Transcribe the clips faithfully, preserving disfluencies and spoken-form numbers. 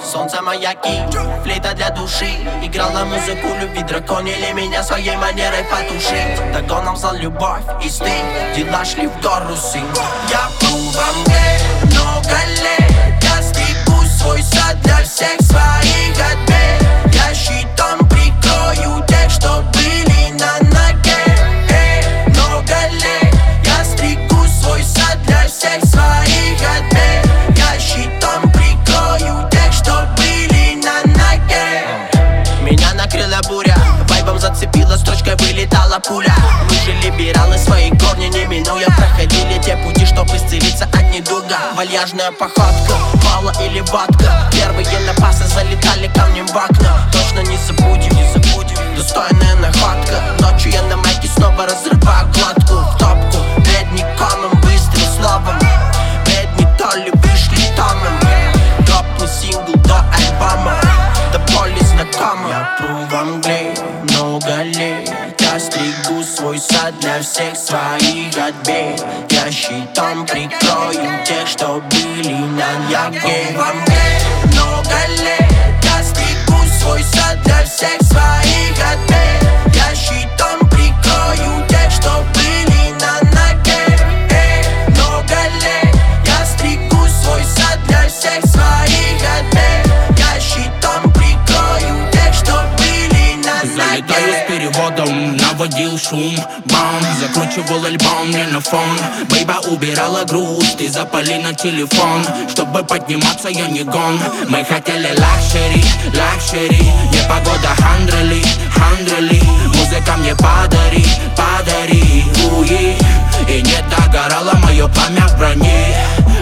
Солнце, маяки, флейта для души. Играла музыку любви, драконили меня своей манерой потушить. Догоном знал любовь и стыд, дела шли в гору сын. Я был во мне много лет, я стригу свой сад для всех своих отбед. Я щитом прикрою тех, что были на ноге. Эй, много лет, я стригу свой сад для всех своих отбед. Я щитом прикрою тех, что были на ноге. Меня накрыла буря, вайбом зацепила, строчкой вылетала пуля. Мы же либералы, свои корни не минуя, проходили те пути, чтоб исцелиться от недуга. Вальяжная походка, мало или ватка. Первые напасы залетали камнем в окна. Точно не забудем, не забудем, достойная находка. Ночью я на майке снова разрываю кладку в топку. Бредни комом, быстрым словом. Бредни то ли вышли томом. Дропну сингл до альбома, до боли знакома. Я пру в мгле много лет, я стригу свой сад для всех своих отбед. Я щитом прикрою тех, что были на ноге. Во мне много лет, я стригу свой сад для всех своих отбед. Я щитом прикрою тех, что были на ноге. Эй, много лет, я стригу свой сад для всех своих отбед. Я щитом прикрою тех, что были на ноге. Залетаю с переводом, наводил шум, бам, закручивал альбом мне на фон. Бейба убирала груз, ты запали на телефон. Чтобы подниматься, я не гон. Мы хотели лакшери, лакшери. Непогода хандрили, хандрили. Музыка мне подари, подари, уи. И не догорало мое пламя в броне.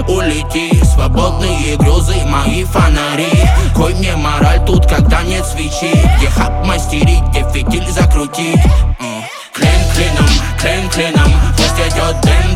Улети, свободные грезы, мои фонари. Кой мне мораль тут, когда нет свечи. Где хап мастерить, где фитиль закрутить. Клин клином, клин клином, пусть идет дым